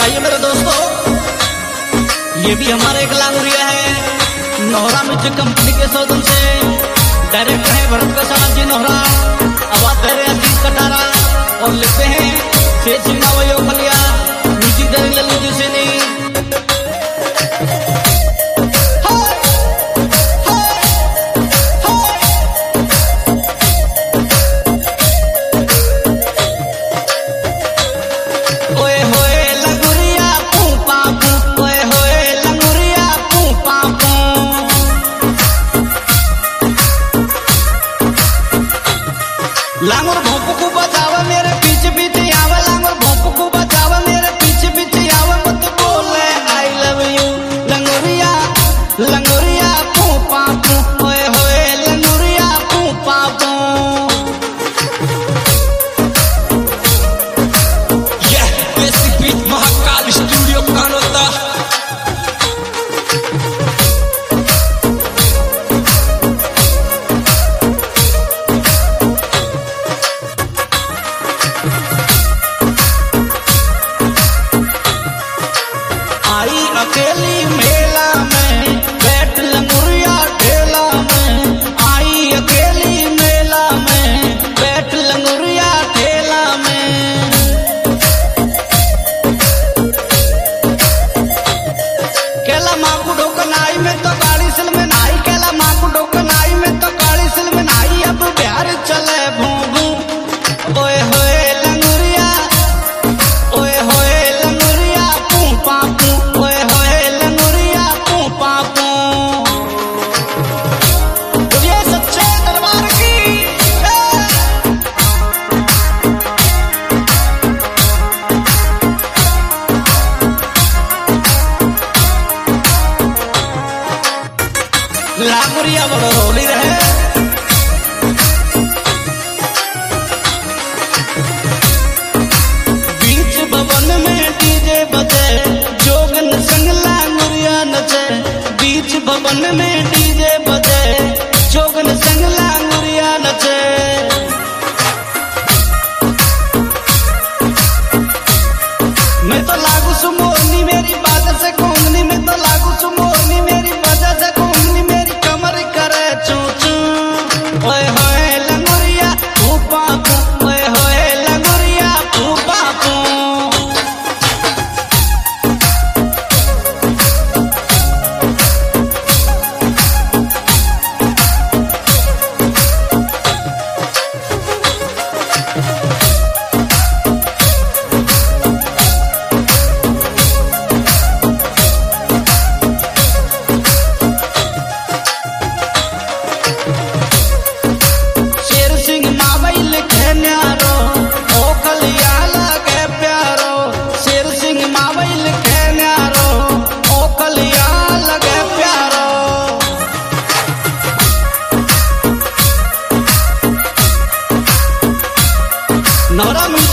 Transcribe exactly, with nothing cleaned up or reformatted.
आइए मेरे दोस्तों, ये भी हमारा एक लांगुरिया है नोहरा म्यूजिक कंपनी के सौदन से। डायरेक्टर है भरत प्रसाद जी नोहरा, आवाज दे रहे हैं अजीत कटारा और लिखते हैं शेर सिंह वयो फलिया, म्यूजिक दे रहे लल्लू जी से नहीं। लांगुर भोंपू को बजावा मेरे पीछे पीछे आवा, लांगुर भोंपू को बजावा मेरे पीछे पीछे आवा, मत बोले आई लव यू लंगुरिया लंगुरिया पू पापू, होए होए लंगुरिया पू पापू। यह basic beat Mahakal studio Kanota. आई अकेली मेला में बैठ लंगुरिया ठेला में, आई अकेली मेला में बैठ लंगुरिया ठेला में। केला माँ को ढोकनाई में तो गाड़ी सिल में नाई, केला माँ को ढोकनाई में तो गाड़ी सिल में नाई, अब बिहार चले भू भू। ओए होए लंगुरिया ओए होए लंगुरिया पू पापू, ओए होए लंगुरिया पू पापू। तो ये सच्चे दरबार की है। लांगुरिया बड़ो रोली रहे। बीच भवन में डीजे बजे, जोगन संग लांगुरिया नचे। बीच भवन में डीजे बजे, जोगन संग लांगुरिया नचे। मैं तो लागू सुमोरनी मेरी बाजा से कोंगनी, मैं तो लागू सुमोरनी मेरी बाजा से कोंगनी, मेरी कमर करे चू चू। ओए होए लंगुरिया पू पापू, ओए होए लंगुरिया पू पापू। शेर सिंह मावई लिखे न्यारो, ओ कलिया लगे प्यारो। शेर सिंह मावई लिखे न्यारो, ओ कलिया लगे प्यारो। नोहरा